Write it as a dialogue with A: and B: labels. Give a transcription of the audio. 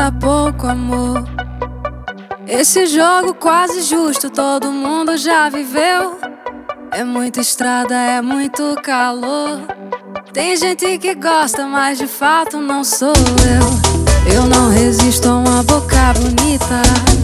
A: falta pouco amor. Esse jogo quase justo todo mundo já viveu. É muita estrada, é muito calor. Tem gente que gosta, mas de fato não sou eu. Eu não resisto a uma boca bonita.